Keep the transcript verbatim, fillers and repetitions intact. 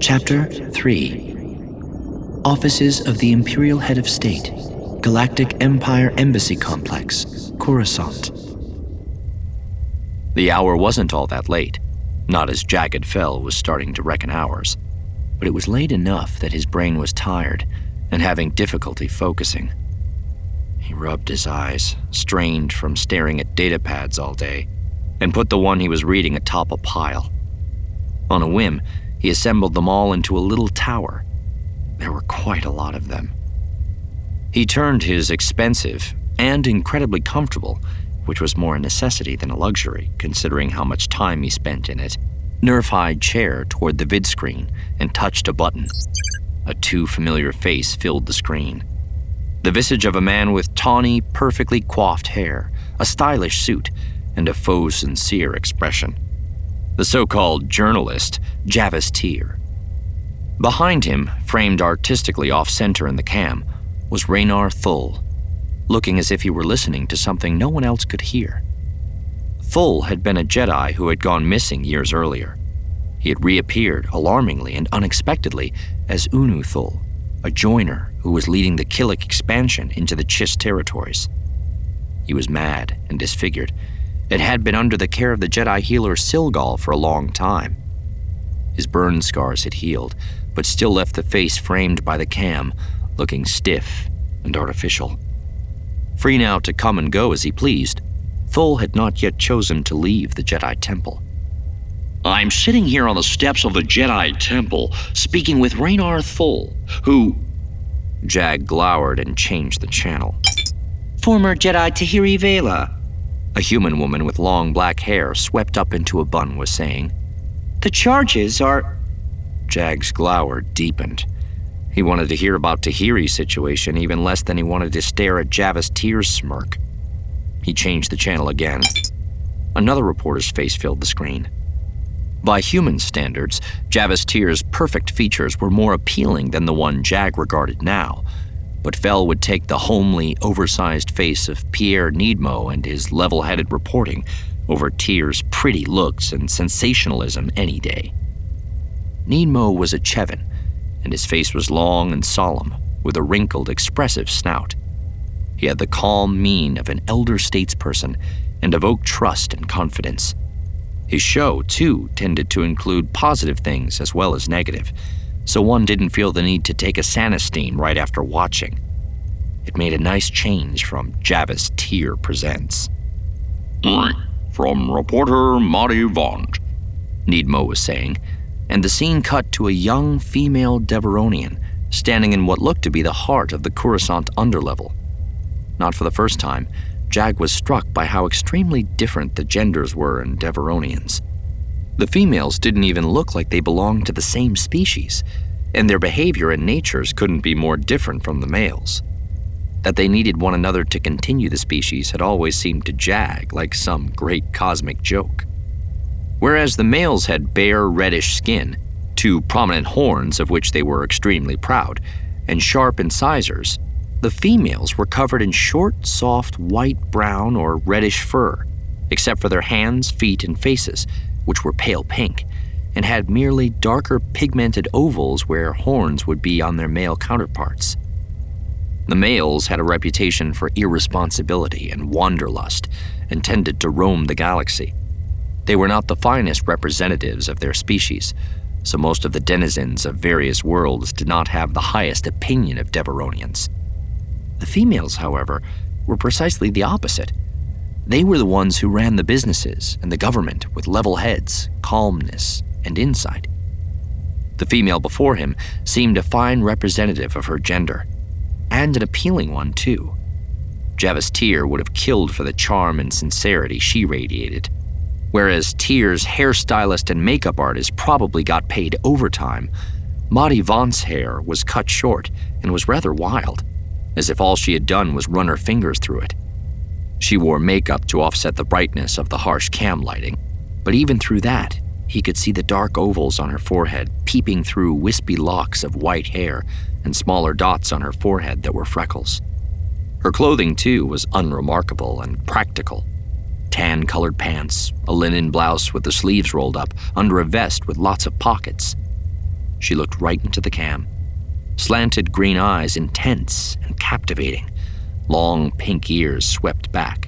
Chapter three. Offices of the Imperial Head of State, Galactic Empire Embassy Complex, Coruscant. The hour wasn't all that late, not as Jagged Fell was starting to reckon hours, but it was late enough that his brain was tired and having difficulty focusing. He rubbed his eyes, strained from staring at datapads all day, and put the one he was reading atop a pile. On a whim, he assembled them all into a little tower. There were quite a lot of them. He turned his expensive and incredibly comfortable, which was more a necessity than a luxury, considering how much time he spent in it, Nerf-eyed chair toward the vid screen and touched a button. A too familiar face filled the screen. The visage of a man with tawny, perfectly coiffed hair, a stylish suit, and a faux sincere expression. The so-called journalist, Javis Teer. Behind him, framed artistically off-center in the cam, was Raynar Thull, looking as if he were listening to something no one else could hear. Thull had been a Jedi who had gone missing years earlier. He had reappeared, alarmingly and unexpectedly, as Unu Thull, a joiner who was leading the Killik expansion into the Chiss territories. He was mad and disfigured. It had been under the care of the Jedi healer Silgal for a long time. His burn scars had healed, but still left the face framed by the cam, looking stiff and artificial. Free now to come and go as he pleased, Thull had not yet chosen to leave the Jedi Temple. I'm sitting here on the steps of the Jedi Temple, speaking with Raynar Thull, who... Jag glowered and changed the channel. Former Jedi Tahiri Vela. A human woman with long black hair swept up into a bun was saying. The charges are... Jag's glower deepened. He wanted to hear about Tahiri's situation even less than he wanted to stare at Javis Teer's smirk. He changed the channel again. Another reporter's face filled the screen. By human standards, Javis Teer's perfect features were more appealing than the one Jag regarded now, but Fell would take the homely, oversized face of Pierre Needmo and his level-headed reporting over Teer's pretty looks and sensationalism any day. Needmo was a Chevin, and his face was long and solemn, with a wrinkled, expressive snout. He had the calm mien of an elder statesperson and evoked trust and confidence. His show, too, tended to include positive things as well as negative, so one didn't feel the need to take a Sanistine right after watching. It made a nice change from Javis Teer Presents. From reporter Madi Vaunt, Needmo was saying, and the scene cut to a young female Deveronian standing in what looked to be the heart of the Coruscant underlevel. Not for the first time, Jag was struck by how extremely different the genders were in Deveronians. The females didn't even look like they belonged to the same species, and their behavior and natures couldn't be more different from the males. That they needed one another to continue the species had always seemed to Jag like some great cosmic joke. Whereas the males had bare reddish skin, two prominent horns of which they were extremely proud, and sharp incisors, the females were covered in short, soft, white-brown or reddish fur, except for their hands, feet, and faces, which were pale pink, and had merely darker pigmented ovals where horns would be on their male counterparts. The males had a reputation for irresponsibility and wanderlust and tended to roam the galaxy. They were not the finest representatives of their species, so most of the denizens of various worlds did not have the highest opinion of Deveronians. The females, however, were precisely the opposite. They were the ones who ran the businesses and the government with level heads, calmness, and insight. The female before him seemed a fine representative of her gender, and an appealing one, too. Javis Teer would have killed for the charm and sincerity she radiated, whereas Teer's hairstylist and makeup artist probably got paid overtime. Madi Vaunt's hair was cut short and was rather wild, as if all she had done was run her fingers through it. She wore makeup to offset the brightness of the harsh cam lighting, but even through that, he could see the dark ovals on her forehead peeping through wispy locks of white hair and smaller dots on her forehead that were freckles. Her clothing, too, was unremarkable and practical. Tan-colored pants, a linen blouse with the sleeves rolled up under a vest with lots of pockets. She looked right into the cam. Slanted green eyes, intense and captivating. Long pink ears swept back.